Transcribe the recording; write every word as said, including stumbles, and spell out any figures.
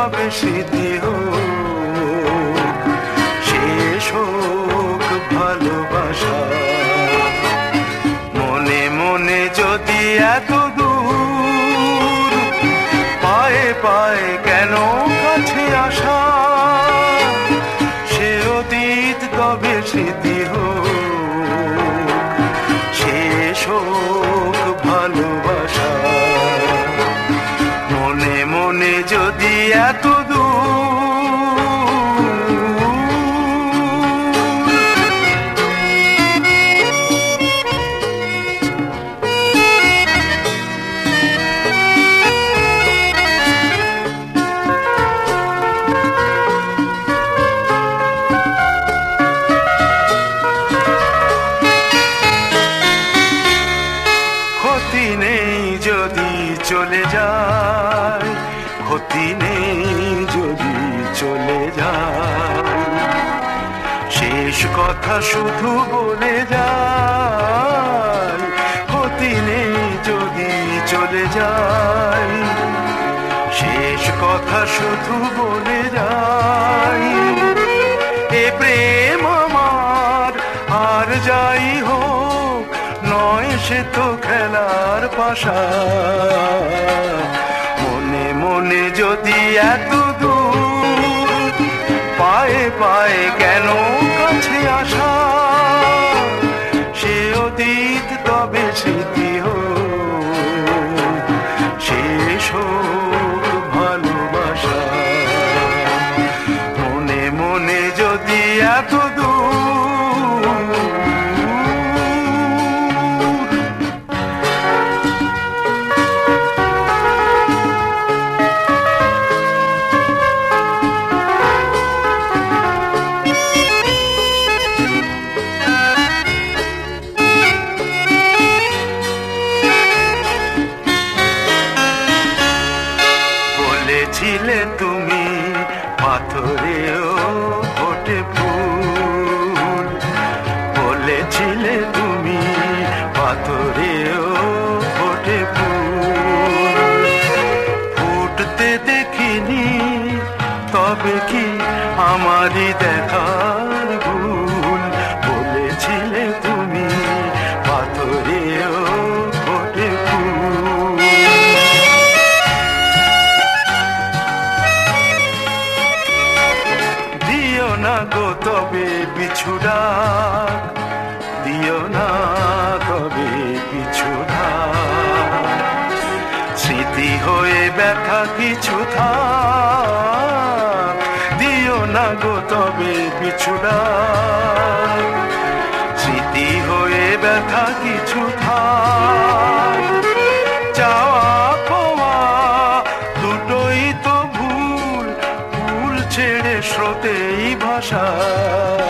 তবে স্মৃতি হোক, শেষ হোক ভালোবাসা। মনে মনে যদি এত দূর, পায়ে পায়ে কেন কাছে আসা? সে অতীত তবে স্মৃতি হোক, শেষ হোক ভালোবাসা। মনে মনে যদি এত ক্ষতি নেই যদি চলে যায়, ক্ষতি নেই যদি চলে যায়, শেষ কথা শুধু বলে যায়। ক্ষতি নেই যদি চলে যায়, শেষ কথা শুধু বলে যায়। এ প্রেম আমার আর যাই হোক, নয় সে তো খেলার পাশা। মনে মনে যদি এত দূর, পায়ে পায়ে কেন কাছে আসা? সে অতীত তবে স্মৃতি হোক, শেষ হোক ভালোবাসা। মনে মনে যদি এত ছিলে তুমি পাথরেও ফোটে ফুল, বলেছিলে তুমি পাথরেও ফোটে ফুল। ফুটতে দেখিনি তবে কি আমারই দেখার ভুল? বলেছিলে তুমি পাথরেও ফোটে ফুল। দিও না গো তবে পিছু ডাক, দিও না তবে পিছু ডাক, স্মৃতি হয়ে ব্যথা কিছু থাক। দিও না গো তবে পিছু ডাক, স্মৃতি হয়ে ব্যথা কিছু থাক। চাওয়া পাওয়া দুটোই তো ভুল, ভুল ছেড়ে স্রোতেই ভাষা।